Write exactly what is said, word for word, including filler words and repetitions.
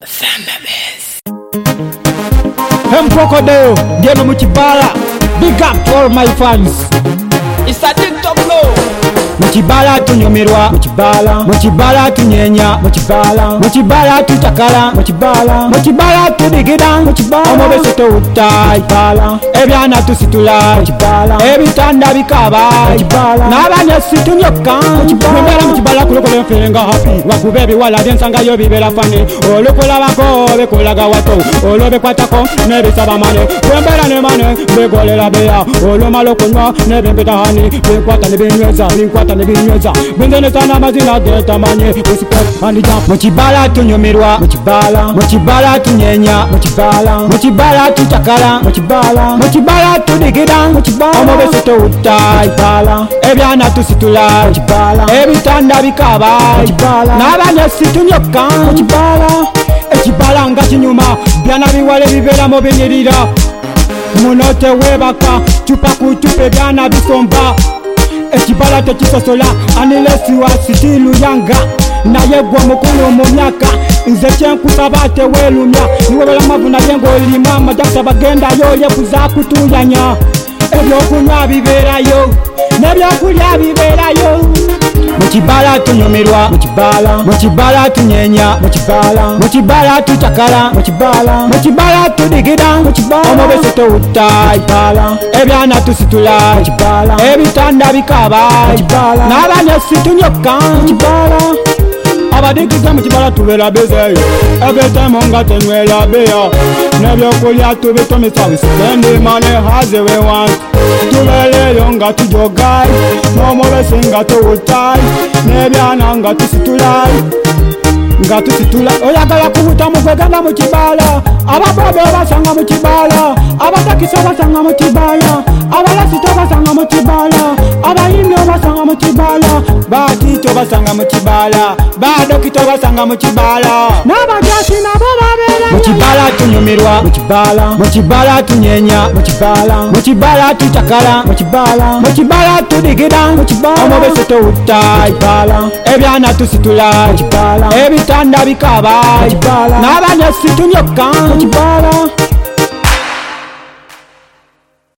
M Crocodile, Diego Muchibala. Big up to all my fans. It's a TikTok flow. Muchibala tunyumirwa, Muchibala, Muchibala tunyenya, Muchibala, Muchibala tutakala, Muchibala, Muchibala tudigida, Muchibala, omobeso tutai, Muchibala, ebyana tusitula, Muchibala, ebitanda bikaba, Muchibala, nabanya situnyoka, Muchibala, Muchibala kulokole mfenga happy, wakubebi wala byensanga yo bibera fane, olokola bako bekolaga wato, olobe kwatako nebisaba mane, kwembera ne mane, begolela beya, olomalo kunywa nebembeta hani, bekwata nebenyweza, kwata nebinyweza bendene sana mazina deta manye respect and jump Muchibala tunyumirwa Muchibala Muchibala tunyenya Muchibala Muchibala tutakala Muchibala Muchibala tudigida Muchibala omobeso tutai Muchibala ebyana tusitula Muchibala ebitanda bikaba Muchibala nabanya situnyoka Muchibala ekibala nga kinyuma byana biwale bibera mu binyirira munote webaka chupa kuchupe byana bisomba ekibala tekisosola anilesi wa sitilu yanga naye gwa mukulu mu myaka nze kyenkusaba tewelumya niwebala mavuna yengo lima majakisa bagenda yo yekuza kutuyanya ebyokunywa biberayo nebyokulya biberayo Muchibala tunyumirwa Muchibala Muchibala tunyenya Muchibala Muchibala tutakala Muchibala Muchibala tudigida Muchibala omobeso tutai Muchibala ebyana tusitula Muchibala ebitanda bikaba Muchibala nabanya situnyoka Muchibala abadikiza Muchibala tubera bezeyo ebetemo nga tenywela beya nebyokulya tubitomisa we spend money as we want tubeleyo nga tujogai nomobese nga tuwutai nebyana nga tusitulai nga tusitula oyagala kubuta mukweganga Muchibala ababobe basanga Muchibala abatakisa basanga Muchibala abalasito basanga Muchibala abayimyo basanga Muchibala batito basanga Muchibala badokito basanga Muchibala nabajasi nabo babera Muchibala tunyumirwa Muchibala Muchibala tunyenya Muchibala Muchibala tutakala Muchibala Muchibala tudigida Muchibala omobeso tutai Muchibala ebyana tusitula Muchibala ebitanda bikaba Muchibala nabanya situnyoka Muchibala